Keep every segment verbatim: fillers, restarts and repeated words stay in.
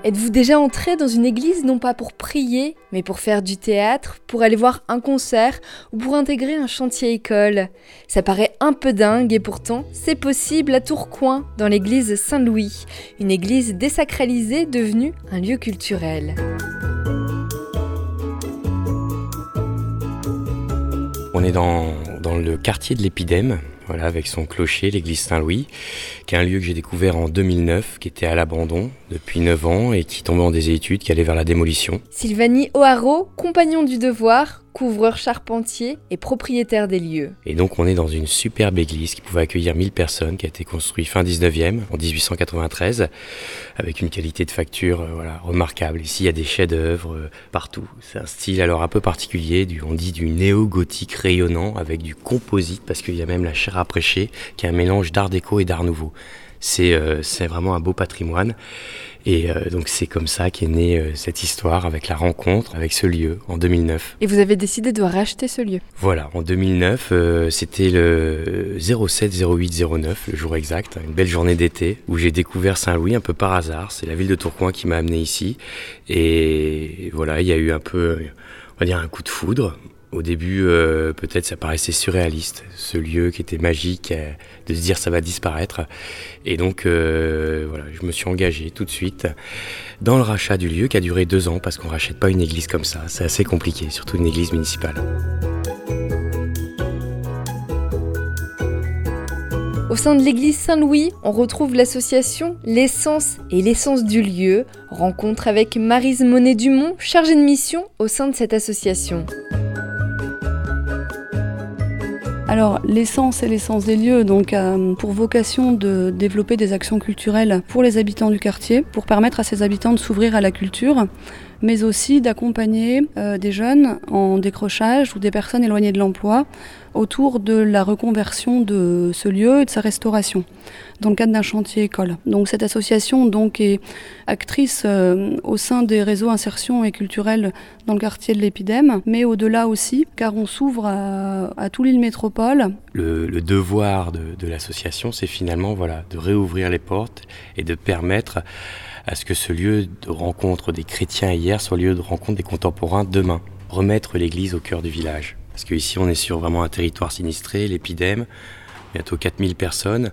Êtes-vous déjà entré dans une église non pas pour prier, mais pour faire du théâtre, pour aller voir un concert ou pour intégrer un chantier école? Ça paraît un peu dingue et pourtant, c'est possible à Tourcoing, dans l'église Saint-Louis, une église désacralisée devenue un lieu culturel. On est dans, dans le quartier de l'Épidème, voilà, avec son clocher, l'église Saint-Louis, qui est un lieu que j'ai découvert en deux mille neuf, qui était à l'abandon depuis neuf ans et qui tombait en désuétude, qui allait vers la démolition. Sylvanie O'Haraud, compagnon du devoir, couvreur charpentier et propriétaire des lieux. Et donc on est dans une superbe église qui pouvait accueillir mille personnes, qui a été construite fin dix-neuvième, en dix-huit cent quatre-vingt-treize, avec une qualité de facture euh, voilà, remarquable. Ici il y a des chefs-d'œuvre euh, partout. C'est un style alors un peu particulier, du, on dit du néo-gothique rayonnant, avec du composite, parce qu'il y a même la chaire à prêcher, qui est un mélange d'art déco et d'art nouveau. C'est, euh, c'est vraiment un beau patrimoine. Et euh, donc c'est comme ça qu'est née euh, cette histoire avec la rencontre avec ce lieu en deux mille neuf. Et vous avez décidé de racheter ce lieu? Voilà, en deux mille neuf, euh, c'était le zéro sept zéro huit zéro neuf, le jour exact, une belle journée d'été où j'ai découvert Saint-Louis un peu par hasard. C'est la ville de Tourcoing qui m'a amené ici. Et voilà, il y a eu un peu, on va dire, un coup de foudre. Au début, euh, peut-être ça paraissait surréaliste, ce lieu qui était magique, euh, de se dire ça va disparaître. Et donc, euh, voilà, je me suis engagé tout de suite dans le rachat du lieu qui a duré deux ans parce qu'on rachète pas une église comme ça. C'est assez compliqué, surtout une église municipale. Au sein de l'église Saint-Louis, on retrouve l'association L'Essence et l'Essence du lieu. Rencontre avec Maryse Monet-Dumont, chargée de mission au sein de cette association. Alors, l'essence et l'essence des lieux, donc, euh, pour vocation de développer des actions culturelles pour les habitants du quartier, pour permettre à ces habitants de s'ouvrir à la culture, mais aussi d'accompagner euh, des jeunes en décrochage ou des personnes éloignées de l'emploi autour de la reconversion de ce lieu et de sa restauration, dans le cadre d'un chantier école. Donc cette association donc, est actrice euh, au sein des réseaux insertion et culturels dans le quartier de l'Épidème, mais au-delà aussi, car on s'ouvre à, à tout l'île métropole. Le, le devoir de, de l'association, c'est finalement voilà, de réouvrir les portes et de permettre à ce que ce lieu de rencontre des chrétiens hier soit le lieu de rencontre des contemporains demain. Remettre l'église au cœur du village. Parce qu'ici, on est sur vraiment un territoire sinistré, l'Épidème, bientôt quatre mille personnes,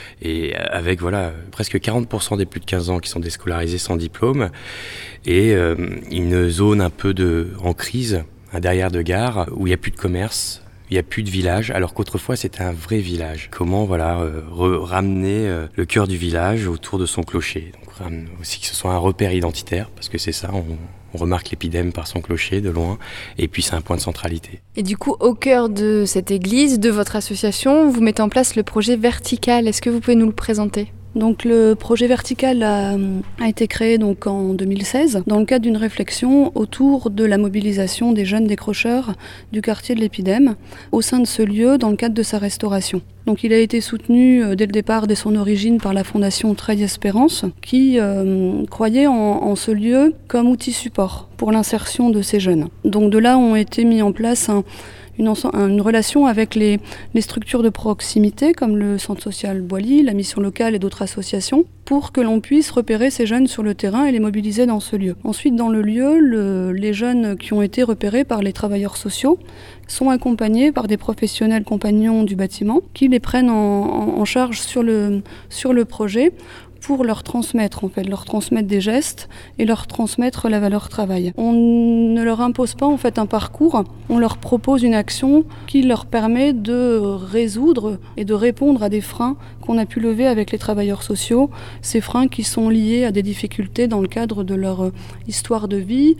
et avec voilà, presque quarante pour cent des plus de quinze ans qui sont déscolarisés sans diplôme, et euh, une zone un peu de, en crise, un derrière de gare, où il n'y a plus de commerce, il n'y a plus de village, alors qu'autrefois c'était un vrai village. Comment voilà, euh, re- ramener euh, le cœur du village autour de son clocher. Donc aussi que ce soit un repère identitaire, parce que c'est ça, on, on remarque l'Épidème par son clocher de loin, et puis c'est un point de centralité. Et du coup, au cœur de cette église, de votre association, vous mettez en place le projet Vertical. Est-ce que vous pouvez nous le présenter ? Donc le projet Vertical a, a été créé donc en deux mille seize dans le cadre d'une réflexion autour de la mobilisation des jeunes décrocheurs du quartier de l'Épidème au sein de ce lieu dans le cadre de sa restauration. Donc il a été soutenu dès le départ, dès son origine, par la fondation Treille Espérance qui euh, croyait en, en ce lieu comme outil support pour l'insertion de ces jeunes. Donc de là ont été mis en place un Une, une relation avec les, les structures de proximité comme le Centre social Boilly, la mission locale et d'autres associations pour que l'on puisse repérer ces jeunes sur le terrain et les mobiliser dans ce lieu. Ensuite, dans le lieu, le, les jeunes qui ont été repérés par les travailleurs sociaux sont accompagnés par des professionnels compagnons du bâtiment qui les prennent en, en, en charge sur le, sur le projet pour leur transmettre, en fait, leur transmettre des gestes et leur transmettre la valeur travail. On ne leur impose pas en fait un parcours, on leur propose une action qui leur permet de résoudre et de répondre à des freins qu'on a pu lever avec les travailleurs sociaux, ces freins qui sont liés à des difficultés dans le cadre de leur histoire de vie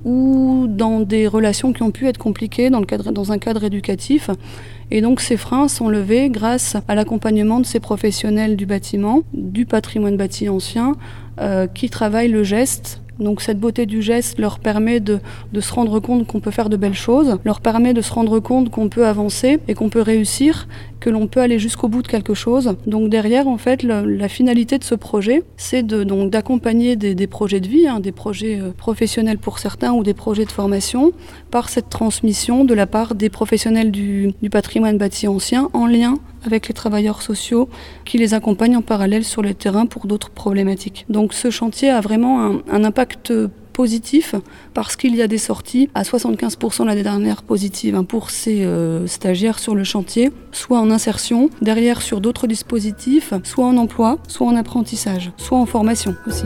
ou dans des relations qui ont pu être compliquées dans, le cadre, dans un cadre éducatif. Et donc ces freins sont levés grâce à l'accompagnement de ces professionnels du bâtiment, du patrimoine bâti ancien, euh, qui travaillent le geste. Donc cette beauté du geste leur permet de, de se rendre compte qu'on peut faire de belles choses, leur permet de se rendre compte qu'on peut avancer et qu'on peut réussir que l'on peut aller jusqu'au bout de quelque chose. Donc derrière, en fait, le, la finalité de ce projet, c'est de, donc, d'accompagner des, des projets de vie, hein, des projets euh, professionnels pour certains ou des projets de formation, par cette transmission de la part des professionnels du, du patrimoine bâti ancien en lien avec les travailleurs sociaux qui les accompagnent en parallèle sur le terrain pour d'autres problématiques. Donc ce chantier a vraiment un, un impact positif parce qu'il y a des sorties à soixante-quinze pour cent l'année dernière positives hein, pour ces euh, stagiaires sur le chantier, soit en insertion, derrière sur d'autres dispositifs, soit en emploi, soit en apprentissage, soit en formation aussi.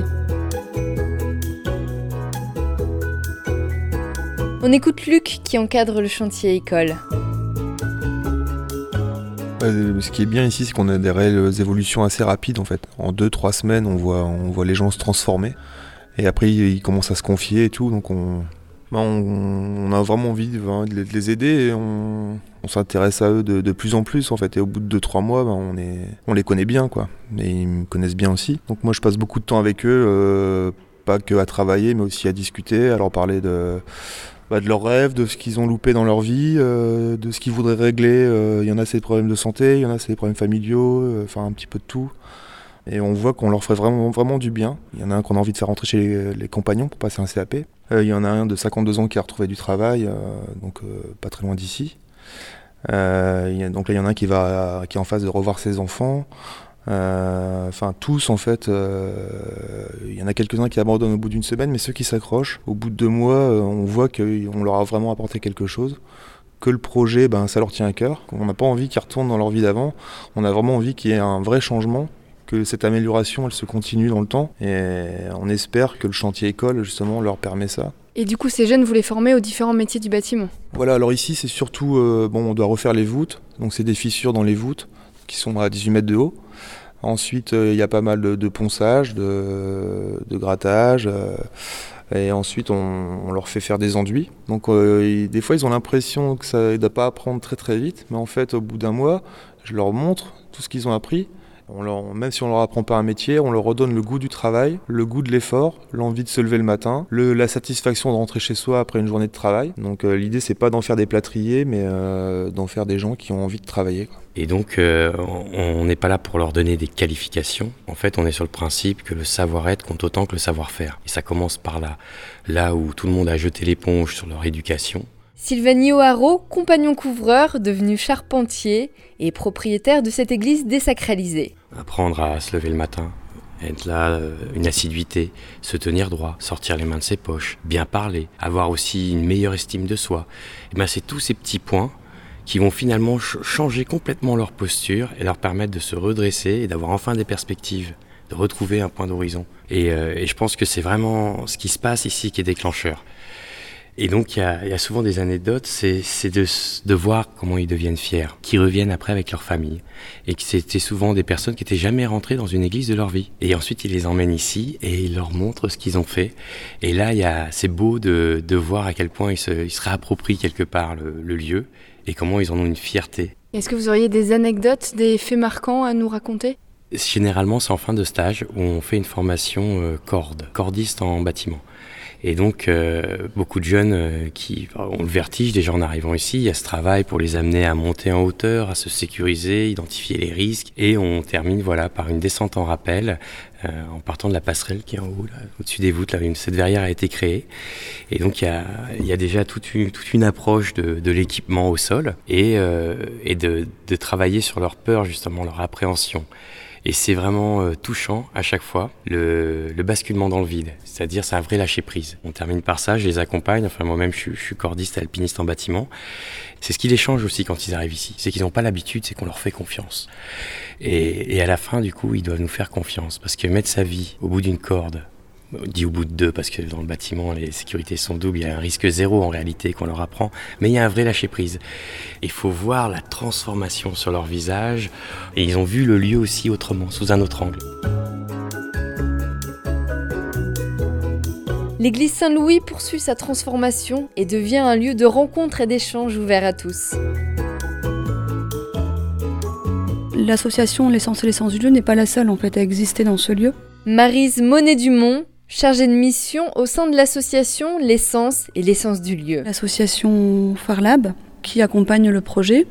On écoute Luc qui encadre le chantier école. Ce qui est bien ici, c'est qu'on a des réelles évolutions assez rapides en fait. En deux, trois semaines, on voit, on voit les gens se transformer. Et après, ils commencent à se confier et tout. Donc on, on, on a vraiment envie de, de les aider et on, on s'intéresse à eux de, de plus en plus en fait. Et au bout de deux, trois mois, ben, on, est, on les connaît bien quoi. Et ils me connaissent bien aussi. Donc moi, je passe beaucoup de temps avec eux, euh, pas que à travailler, mais aussi à discuter, à leur parler de... Bah, de leurs rêves, de ce qu'ils ont loupé dans leur vie, euh, de ce qu'ils voudraient régler. Euh, il y en a c'est des problèmes de santé, il y en a c'est des problèmes familiaux, enfin euh, un petit peu de tout. Et on voit qu'on leur ferait vraiment, vraiment du bien. Il y en a un qu'on a envie de faire rentrer chez les, les compagnons pour passer un C A P. Euh, il y en a un de cinquante-deux ans qui a retrouvé du travail, euh, donc euh, pas très loin d'ici. Euh, il y a, donc là il y en a un qui, va, qui est en phase de revoir ses enfants. Euh, enfin tous en fait, euh, il y en a quelques-uns qui abandonnent au bout d'une semaine, mais ceux qui s'accrochent, au bout de deux mois, euh, on voit qu'on leur a vraiment apporté quelque chose, que le projet, ben, ça leur tient à cœur, qu'on n'a pas envie qu'ils retournent dans leur vie d'avant, on a vraiment envie qu'il y ait un vrai changement, que cette amélioration elle se continue dans le temps, et on espère que le chantier école justement leur permet ça. Et du coup, ces jeunes, vous les formez aux différents métiers du bâtiment? Voilà, alors ici c'est surtout, euh, bon, on doit refaire les voûtes, donc c'est des fissures dans les voûtes qui sont à dix-huit mètres de haut. Ensuite, il euh, y a pas mal de, de ponçage, de, de grattage. Euh, et ensuite, on, on leur fait faire des enduits. Donc, euh, ils, des fois, ils ont l'impression que ça ne doit pas apprendre très très vite. Mais en fait, au bout d'un mois, je leur montre tout ce qu'ils ont appris. On leur, même si on ne leur apprend pas un métier, on leur redonne le goût du travail, le goût de l'effort, l'envie de se lever le matin, le, la satisfaction de rentrer chez soi après une journée de travail. Donc euh, l'idée, c'est pas d'en faire des plâtriers, mais euh, d'en faire des gens qui ont envie de travailler, quoi. Et donc, euh, on n'est pas là pour leur donner des qualifications. En fait, on est sur le principe que le savoir-être compte autant que le savoir-faire. Et ça commence par là, là où tout le monde a jeté l'éponge sur leur éducation. Sylvain O'Haraud, compagnon couvreur, devenu charpentier et propriétaire de cette église désacralisée. Apprendre à se lever le matin, être là, une assiduité, se tenir droit, sortir les mains de ses poches, bien parler, avoir aussi une meilleure estime de soi. Et ben, c'est tous ces petits points qui vont finalement ch- changer complètement leur posture et leur permettre de se redresser et d'avoir enfin des perspectives, de retrouver un point d'horizon. Et, euh, et je pense que c'est vraiment ce qui se passe ici qui est déclencheur. Et donc, il y a, y a souvent des anecdotes, c'est, c'est de, de voir comment ils deviennent fiers, qu'ils reviennent après avec leur famille. Et que c'était souvent des personnes qui n'étaient jamais rentrées dans une église de leur vie. Et ensuite, ils les emmènent ici et ils leur montrent ce qu'ils ont fait. Et là, y a, c'est beau de, de voir à quel point ils se, ils se réapproprient quelque part le, le lieu et comment ils en ont une fierté. Est-ce que vous auriez des anecdotes, des faits marquants à nous raconter ? Généralement, c'est en fin de stage où on fait une formation euh, corde, cordiste en bâtiment. Et donc, euh, beaucoup de jeunes euh, qui ont le vertige déjà en arrivant ici. Il y a ce travail pour les amener à monter en hauteur, à se sécuriser, identifier les risques. Et on termine voilà, par une descente en rappel, euh, en partant de la passerelle qui est en haut, là, au-dessus des voûtes. Là, une, cette verrière a été créée. Et donc, il y a, il y a déjà toute une, toute une approche de, de l'équipement au sol et, euh, et de, de travailler sur leur peur, justement, leur appréhension. Et c'est vraiment euh, touchant à chaque fois, le, le basculement dans le vide. C'est-à-dire, c'est un vrai lâcher-prise. On termine par ça, je les accompagne. Enfin, moi-même, je, je suis cordiste et alpiniste en bâtiment. C'est ce qui les change aussi quand ils arrivent ici. C'est qu'ils n'ont pas l'habitude, c'est qu'on leur fait confiance. Et, et à la fin, du coup, ils doivent nous faire confiance. Parce que mettre sa vie au bout d'une corde, on dit au bout de deux, parce que dans le bâtiment, les sécurités sont doubles. Il y a un risque zéro en réalité qu'on leur apprend. Mais il y a un vrai lâcher-prise. Il faut voir la transformation sur leur visage. Et ils ont vu le lieu aussi autrement, sous un autre angle. L'église Saint-Louis poursuit sa transformation et devient un lieu de rencontre et d'échange ouvert à tous. L'association L'Essence et l'Essence du lieu n'est pas la seule en fait à exister dans ce lieu. Maryse Monet-Dumont, chargée de mission au sein de l'association L'Essence et l'Essence du lieu. L'association Farlab, qui accompagne le projet,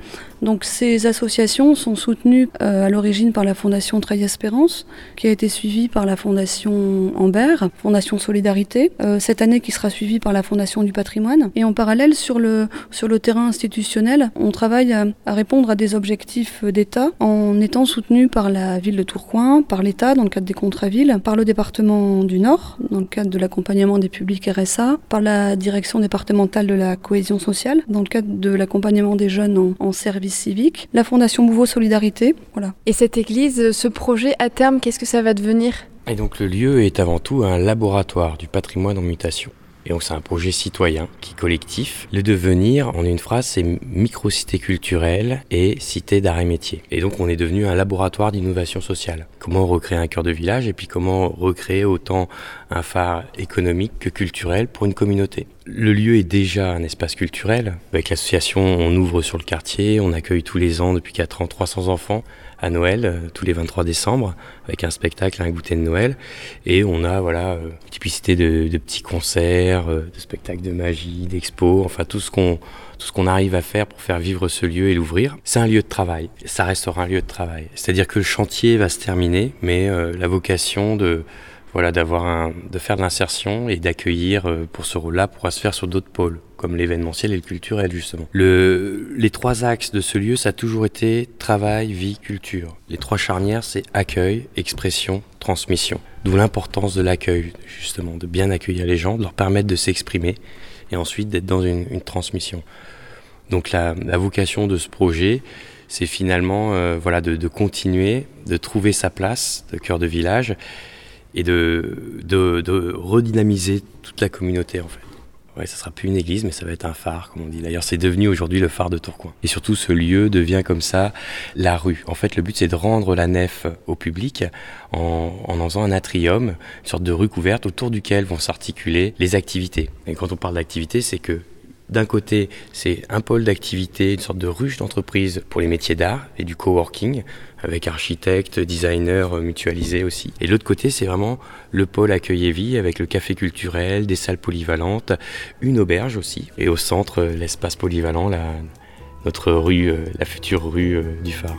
Donc ces associations sont soutenues euh, à l'origine par la Fondation Treille Espérance, qui a été suivie par la Fondation Amber, Fondation Solidarité, euh, cette année qui sera suivie par la Fondation du Patrimoine. Et en parallèle, sur le, sur le terrain institutionnel, on travaille à, à répondre à des objectifs d'État en étant soutenu par la ville de Tourcoing, par l'État dans le cadre des contrats villes, par le département du Nord dans le cadre de l'accompagnement des publics R S A, par la direction départementale de la cohésion sociale dans le cadre de l'accompagnement des jeunes en, en service civique, la Fondation Mouveau Solidarité. Voilà. Et cette église, ce projet à terme, qu'est-ce que ça va devenir ? Et donc le lieu est avant tout un laboratoire du patrimoine en mutation. Et donc c'est un projet citoyen qui est collectif. Le devenir, en une phrase, c'est micro-cité culturelle et cité d'art et métier. Et donc on est devenu un laboratoire d'innovation sociale. Comment recréer un cœur de village et puis comment recréer autant un phare économique que culturel pour une communauté. Le lieu est déjà un espace culturel. Avec l'association, on ouvre sur le quartier, on accueille tous les ans depuis quatre ans trois cents enfants à Noël, tous les vingt-trois décembre, avec un spectacle, un goûter de Noël. Et on a voilà, une multiplicité de, de petits concerts, de spectacles de magie, d'expos, enfin tout ce qu'on tout ce qu'on arrive à faire pour faire vivre ce lieu et l'ouvrir. C'est un lieu de travail, ça restera un lieu de travail. C'est-à-dire que le chantier va se terminer, mais euh, la vocation de... Voilà, d'avoir un, de faire de l'insertion et d'accueillir euh, pour ce rôle-là pourra se faire sur d'autres pôles, comme l'événementiel et le culturel justement. Le, les trois axes de ce lieu, ça a toujours été travail, vie, culture. Les trois charnières, c'est accueil, expression, transmission. D'où l'importance de l'accueil, justement, de bien accueillir les gens, de leur permettre de s'exprimer et ensuite d'être dans une, une transmission. Donc la, la vocation de ce projet, c'est finalement euh, voilà, de, de continuer, de trouver sa place de cœur de village et de, de, de redynamiser toute la communauté en fait. Ouais, ça sera plus une église, mais ça va être un phare, comme on dit. D'ailleurs, c'est devenu aujourd'hui le phare de Tourcoing. Et surtout, ce lieu devient comme ça la rue. En fait, le but, c'est de rendre la nef au public en, en en faisant un atrium, une sorte de rue couverte autour duquel vont s'articuler les activités. Et quand on parle d'activités, c'est que d'un côté, c'est un pôle d'activité, une sorte de ruche d'entreprise pour les métiers d'art et du coworking, avec architectes, designers mutualisés aussi. Et de l'autre côté, c'est vraiment le pôle accueil et vie, avec le café culturel, des salles polyvalentes, une auberge aussi. Et au centre, l'espace polyvalent, la, notre rue, la future rue du phare.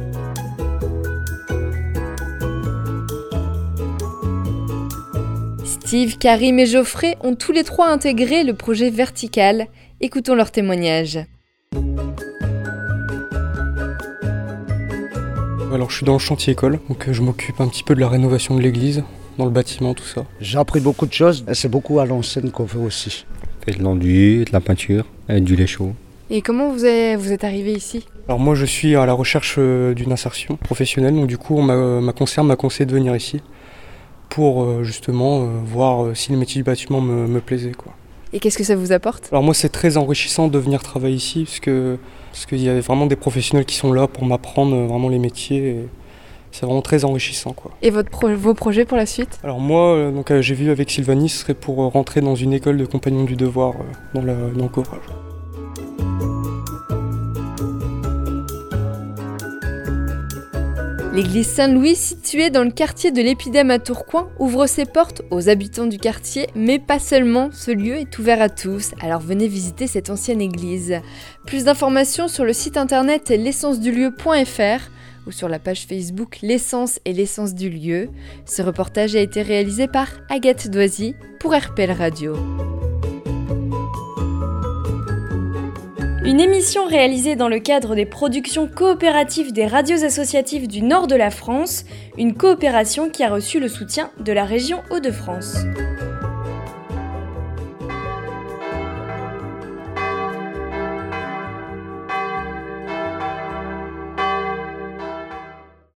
Steve, Karim et Geoffrey ont tous les trois intégré le projet Vertical. Écoutons leurs témoignages. Alors je suis dans le chantier école, donc je m'occupe un petit peu de la rénovation de l'église, dans le bâtiment, tout ça. J'ai appris beaucoup de choses et c'est beaucoup à l'ancienne qu'on fait aussi. On fait de l'enduit, de la peinture et du lait chaud. Et comment vous êtes, vous êtes arrivé ici ? Alors moi je suis à la recherche d'une insertion professionnelle, donc du coup on m'a, ma conseillère m'a conseillé de venir ici pour euh, justement euh, voir euh, si le métier du bâtiment me, me plaisait, quoi. Et qu'est-ce que ça vous apporte ? Alors moi c'est très enrichissant de venir travailler ici parce que parce qu'il y a vraiment des professionnels qui sont là pour m'apprendre vraiment les métiers et c'est vraiment très enrichissant, quoi. Et votre pro- vos projets pour la suite ? Alors moi euh, donc euh, j'ai vu avec Sylvanie, ce serait pour euh, rentrer dans une école de compagnons du devoir euh, dans, la, dans le courage. L'église Saint-Louis, située dans le quartier de l'Épidème à Tourcoing, ouvre ses portes aux habitants du quartier, mais pas seulement, ce lieu est ouvert à tous, alors venez visiter cette ancienne église. Plus d'informations sur le site internet l'essence du lieu point f r ou sur la page Facebook L'essence et l'essence du lieu. Ce reportage a été réalisé par Agathe Doisy pour R P L Radio. Une émission réalisée dans le cadre des productions coopératives des radios associatives du nord de la France, une coopération qui a reçu le soutien de la région Hauts-de-France.